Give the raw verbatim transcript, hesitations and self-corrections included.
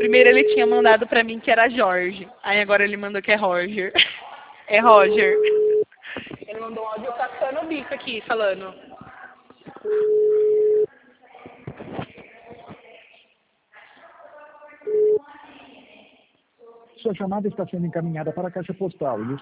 Primeiro ele tinha mandado pra mim que era Jorge. Aí agora ele mandou que é Roger. É Roger. Ele mandou um áudio passando o bico aqui, falando. Sua chamada está sendo encaminhada para a caixa postal e